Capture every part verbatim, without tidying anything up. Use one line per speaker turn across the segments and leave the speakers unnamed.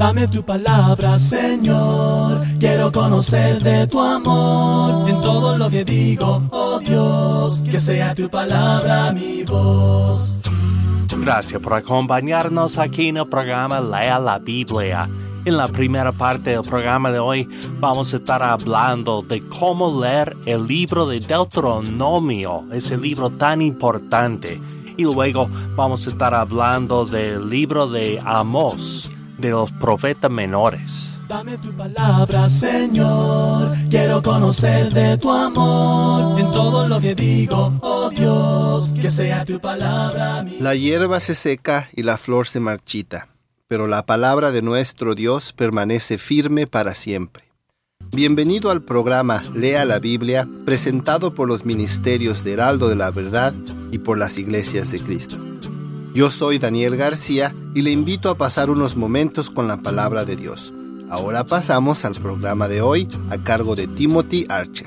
Dame tu palabra, Señor. Quiero conocer de tu amor en todo lo que digo, oh Dios. Que sea tu palabra mi voz.
Gracias por acompañarnos aquí en el programa Lea la Biblia. En la primera parte del programa de hoy vamos a estar hablando de cómo leer el libro de Deuteronomio, ese libro tan importante. Y luego vamos a estar hablando del libro de Amós, de los profetas menores.
Dame tu palabra, Señor. Quiero conocer de tu amor en todo lo que digo, oh Dios. Que sea tu palabra mi...
La hierba se seca y la flor se marchita, pero la palabra de nuestro Dios permanece firme para siempre. Bienvenido al programa Lea la Biblia, presentado por los ministerios de Heraldo de la Verdad y por las Iglesias de Cristo. Yo soy Daniel García y le invito a pasar unos momentos con la palabra de Dios. Ahora pasamos al programa de hoy a cargo de Timothy Archer.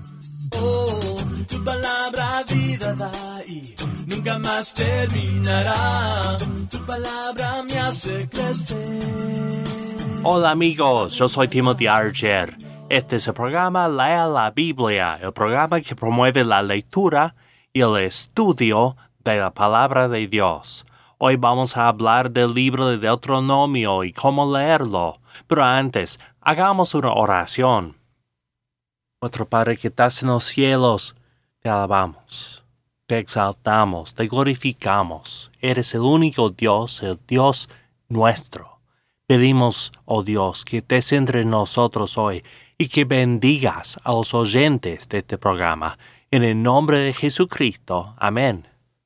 Oh, tu palabra vida da y nunca más terminará. Tu palabra me hace crecer.
Hola amigos, yo soy Timothy Archer. Este es el programa Lea la Biblia, el programa que promueve la lectura y el estudio de la palabra de Dios. Hoy vamos a hablar del libro de Deuteronomio y cómo leerlo. Pero antes, hagamos una oración. Nuestro Padre que estás en los cielos, te alabamos, te exaltamos, te glorificamos. Eres el único Dios, el Dios nuestro. Pedimos, oh Dios, que estés entre nosotros hoy y que bendigas a los oyentes de este programa. En el nombre de Jesucristo. Amén.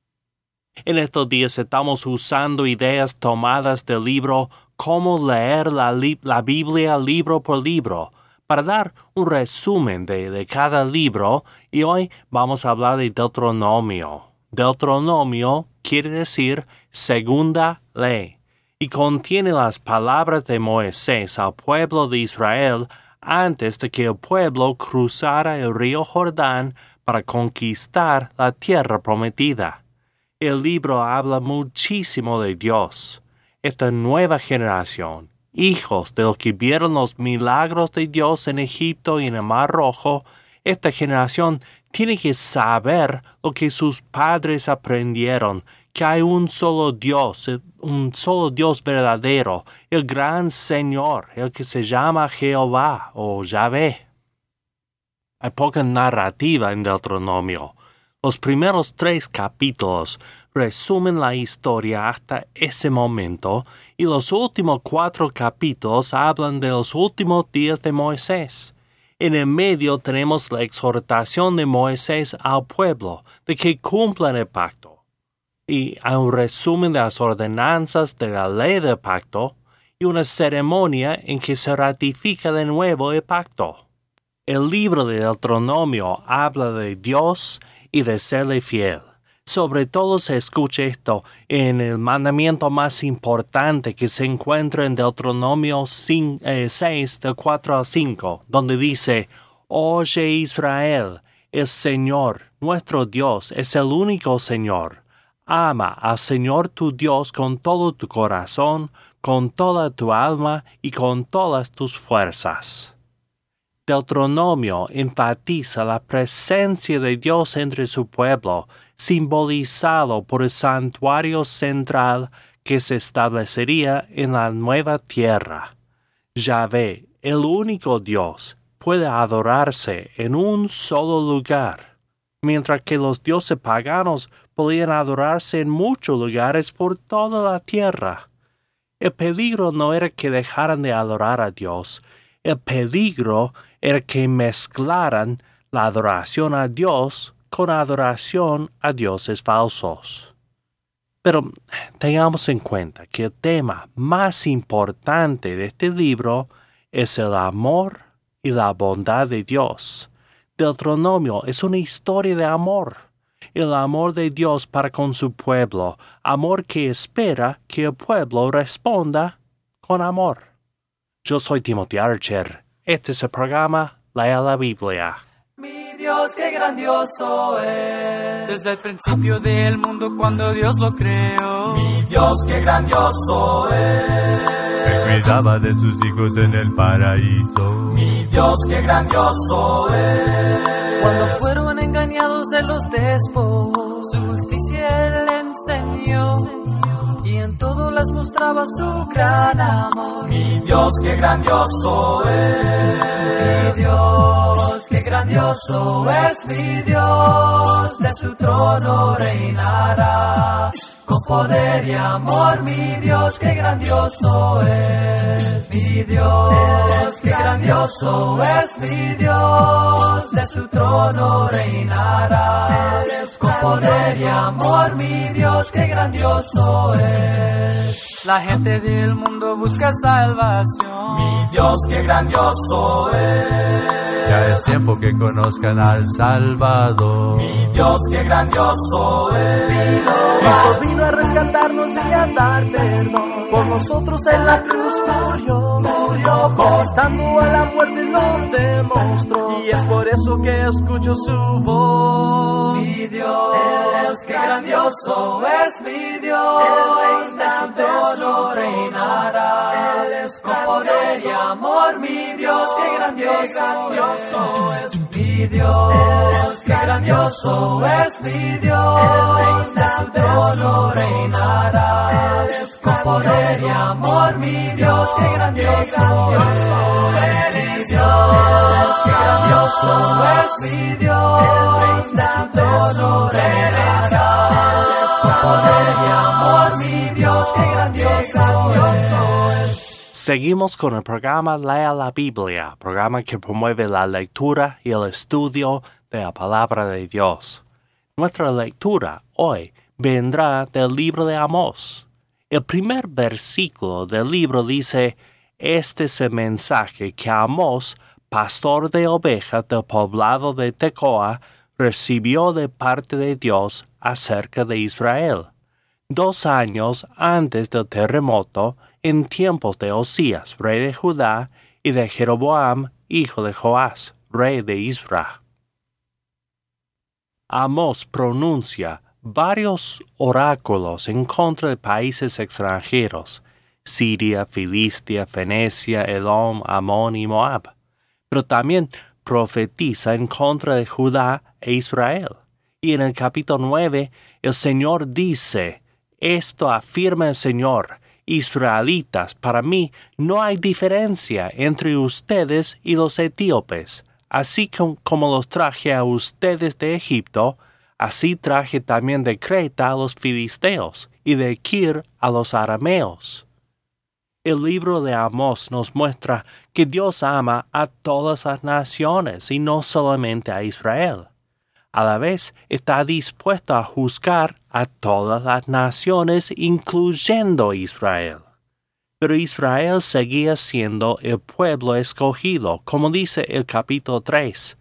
En estos días estamos usando ideas tomadas del libro Cómo leer la, li- la Biblia libro por libro para dar un resumen de, de cada libro, y hoy vamos a hablar de Deuteronomio. Deuteronomio quiere decir segunda ley y contiene las palabras de Moisés al pueblo de Israel antes de que el pueblo cruzara el río Jordán para conquistar la tierra prometida. El libro habla muchísimo de Dios. Esta nueva generación, hijos de los que vieron los milagros de Dios en Egipto y en el Mar Rojo, esta generación tiene que saber lo que sus padres aprendieron, que hay un solo Dios, un solo Dios verdadero, el gran Señor, el que se llama Jehová o Yahvé. Hay poca narrativa en Deuteronomio. Los primeros tres capítulos resumen la historia hasta ese momento y los últimos cuatro capítulos hablan de los últimos días de Moisés. En el medio tenemos la exhortación de Moisés al pueblo de que cumplan el pacto. Y hay un resumen de las ordenanzas de la ley del pacto y una ceremonia en que se ratifica de nuevo el pacto. El libro de Deuteronomio habla de Dios y de serle fiel. Sobre todo se escucha esto en el mandamiento más importante que se encuentra en Deuteronomio seis, del cuatro al cinco, donde dice: Oye Israel, el Señor, nuestro Dios, es el único Señor. Ama al Señor tu Dios con todo tu corazón, con toda tu alma y con todas tus fuerzas. Deuteronomio enfatiza la presencia de Dios entre su pueblo, simbolizado por el santuario central que se establecería en la nueva tierra. Yahvé, el único Dios, puede adorarse en un solo lugar, mientras que los dioses paganos podían adorarse en muchos lugares por toda la tierra. El peligro no era que dejaran de adorar a Dios, el peligro era que mezclaran la adoración a Dios con adoración a dioses falsos. Pero tengamos en cuenta que el tema más importante de este libro es el amor y la bondad de Dios. Deuteronomio es una historia de amor. El amor de Dios para con su pueblo, amor que espera que el pueblo responda con amor. Yo soy Timothy Archer. Este es el programa Lea la Biblia.
Mi Dios, qué grandioso es. Desde el principio del mundo cuando Dios lo creó.
Mi Dios, qué grandioso es.
que cuidaba de sus hijos en el paraíso.
Mi Dios, qué grandioso es.
Cuando fueron engañados de los despojos, su justicia él enseñó, y en todo les mostraba su gran amor.
Mi Dios, qué grandioso es.
Mi Dios, qué grandioso es mi Dios, de su trono reinará. Con poder y amor, mi Dios, qué grandioso es. Mi Dios, qué grandioso es mi Dios, de su trono reinará. Con poder y amor, mi Dios, qué grandioso es. La gente del mundo busca salvación.
Mi Dios, qué grandioso es.
Ya es tiempo que conozcan al Salvador.
Mi Dios, qué grandioso es.
Cristo vino a rescatarnos y a dar perdón. Por nosotros en la cruz murió, murió, conquistando a la muerte nos demostró. Y es por eso que escucho su voz. Mi Dios, qué grandioso es mi Dios, de su trono reinará. Con poder y amor, mi Dios, qué grandioso es mi Dios, qué grandioso es mi Dios, de su trono reinará. Con poder y amor, mi Dios, qué grandioso es mi Dios, qué grandioso es mi Dios, de su trono reinará. Con poder y amor, mi Dios, qué grandioso es.
Seguimos con el programa Lea la Biblia, programa que promueve la lectura y el estudio de la palabra de Dios. Nuestra lectura hoy vendrá del libro de Amós. El primer versículo del libro dice: Este es el mensaje que Amós, pastor de ovejas del poblado de Tecoa, recibió de parte de Dios acerca de Israel, dos años antes del terremoto, en tiempos de Osías, rey de Judá, y de Jeroboam, hijo de Joás, rey de Israel. Amós pronuncia varios oráculos en contra de países extranjeros, Siria, Filistia, Fenecia, Edom, Amón y Moab, pero también profetiza en contra de Judá e Israel. Y en el capítulo nueve, el Señor dice: Esto afirma el Señor, israelitas, para mí no hay diferencia entre ustedes y los etíopes. Así como los traje a ustedes de Egipto, así traje también de Creta a los filisteos y de Kir a los arameos. El libro de Amós nos muestra que Dios ama a todas las naciones y no solamente a Israel. A la vez está dispuesto a juzgar a todas las naciones, incluyendo Israel. Pero Israel seguía siendo el pueblo escogido, como dice el capítulo tres.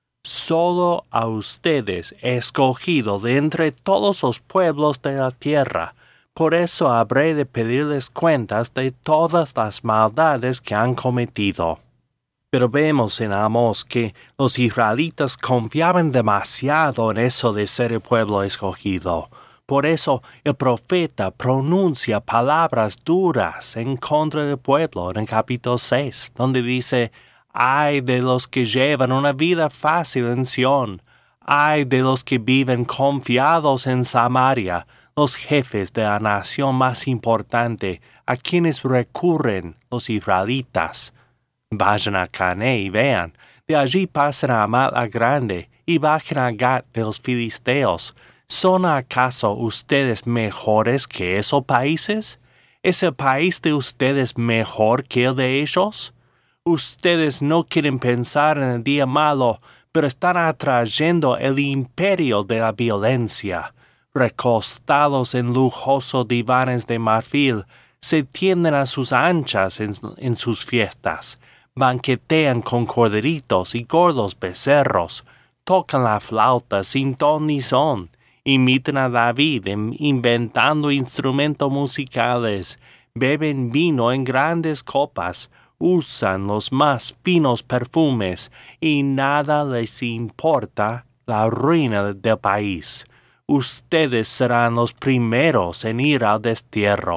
Solo a ustedes he escogido de entre todos los pueblos de la tierra. Por eso habré de pedirles cuentas de todas las maldades que han cometido. Pero vemos en Amós que los israelitas confiaban demasiado en eso de ser el pueblo escogido. Por eso el profeta pronuncia palabras duras en contra del pueblo en el capítulo seis, donde dice: Ay de los que llevan una vida fácil en Sión, ay de los que viven confiados en Samaria, los jefes de la nación más importante, a quienes recurren los israelitas. Vayan a Cané y vean, de allí pasen a Amat la Grande y bajen a Gat de los filisteos. ¿Son acaso ustedes mejores que esos países? ¿Es el país de ustedes mejor que el de ellos? Ustedes no quieren pensar en el día malo, pero están atrayendo el imperio de la violencia. Recostados en lujosos divanes de marfil, se tienden a sus anchas en, en sus fiestas. Banquetean con corderitos y gordos becerros, tocan la flauta sin ton ni son, imitan a David inventando instrumentos musicales, beben vino en grandes copas, usan los más finos perfumes y nada les importa la ruina del país. Ustedes serán los primeros en ir al destierro.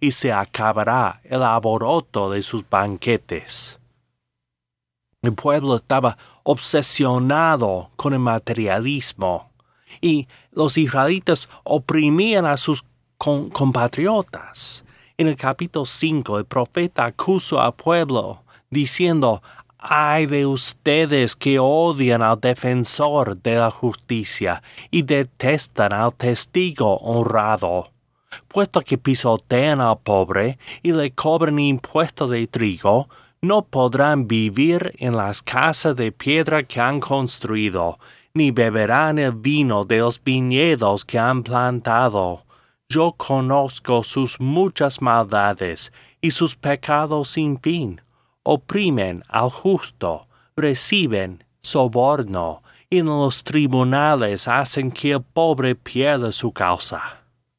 y se acabará el alboroto de sus banquetes. El pueblo estaba obsesionado con el materialismo y los israelitas oprimían a sus con- compatriotas. En el capítulo cinco, el profeta acusó al pueblo diciendo: «Ay de ustedes que odian al defensor de la justicia y detestan al testigo honrado, puesto que pisotean al pobre y le cobran impuesto de trigo, no podrán vivir en las casas de piedra que han construido, ni beberán el vino de los viñedos que han plantado. Yo conozco sus muchas maldades y sus pecados sin fin. Oprimen al justo, reciben soborno, y en los tribunales hacen que el pobre pierda su causa».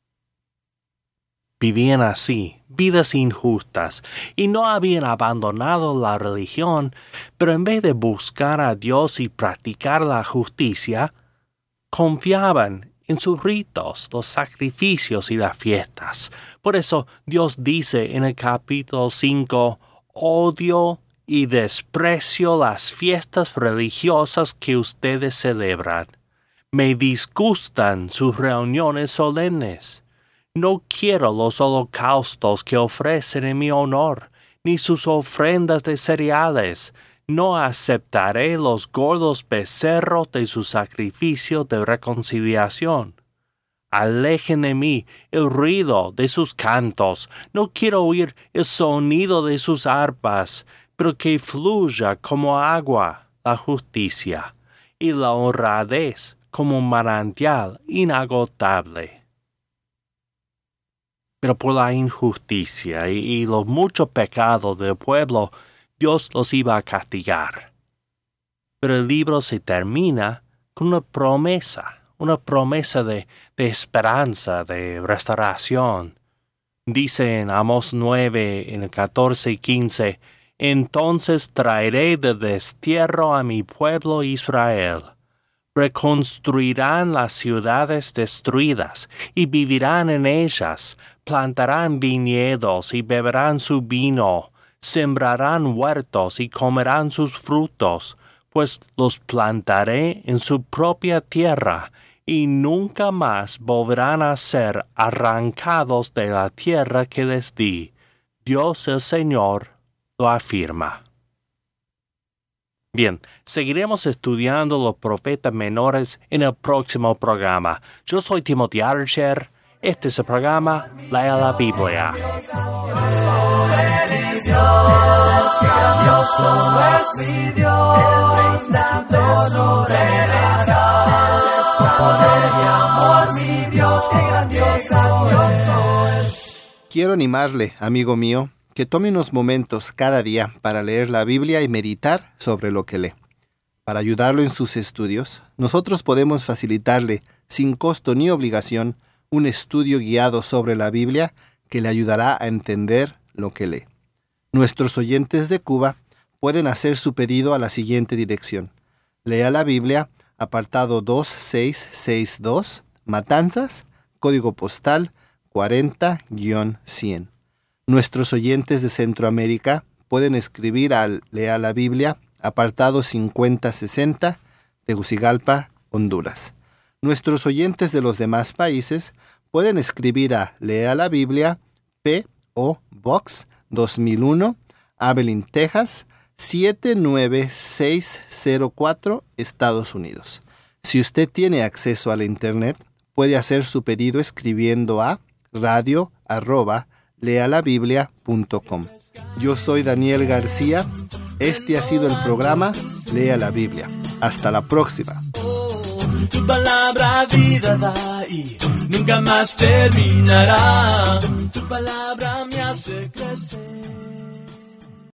Vivían así, vidas injustas, y no habían abandonado la religión, pero en vez de buscar a Dios y practicar la justicia, confiaban en sus ritos, los sacrificios y las fiestas. Por eso Dios dice en el capítulo cinco: «Odio y desprecio las fiestas religiosas que ustedes celebran. Me disgustan sus reuniones solemnes. No quiero los holocaustos que ofrecen en mi honor, ni sus ofrendas de cereales. No aceptaré los gordos becerros de su sacrificio de reconciliación. Alejen de mí el ruido de sus cantos. No quiero oír el sonido de sus arpas, pero que fluya como agua la justicia, y la honradez como un manantial inagotable». Pero por la injusticia y, y los muchos pecados del pueblo, Dios los iba a castigar. Pero el libro se termina con una promesa, una promesa de, de esperanza, de restauración. Dice en Amós nueve, en el catorce y quince: «Entonces traeré de destierro a mi pueblo Israel. Reconstruirán las ciudades destruidas y vivirán en ellas. Plantarán viñedos y beberán su vino. Sembrarán huertos y comerán sus frutos, pues los plantaré en su propia tierra, y nunca más volverán a ser arrancados de la tierra que les di. Dios el Señor lo afirma». Bien, seguiremos estudiando los profetas menores en el próximo programa. Yo soy Timothy Archer. Este es el programa Lea la Biblia.
Quiero animarle, amigo mío, que tome unos momentos cada día para leer la Biblia y meditar sobre lo que lee. Para ayudarlo en sus estudios, nosotros podemos facilitarle, sin costo ni obligación, un estudio guiado sobre la Biblia que le ayudará a entender lo que lee. Nuestros oyentes de Cuba pueden hacer su pedido a la siguiente dirección: Lea la Biblia, apartado dos seis seis dos, Matanzas, código postal cuarenta cien. Nuestros oyentes de Centroamérica pueden escribir al Lea la Biblia, apartado cincuenta sesenta, Tegucigalpa, Honduras. Nuestros oyentes de los demás países pueden escribir a Lea la Biblia, P O Box dos mil uno, Abilene, Texas, siete nueve seis cero cuatro, Estados Unidos. Si usted tiene acceso a la Internet, puede hacer su pedido escribiendo a radio arroba lealabiblia punto com. Yo soy Daniel García. Este ha sido el programa Lea la Biblia. Hasta la próxima.
Tu palabra vida da y nunca más terminará. Tu palabra me hace crecer.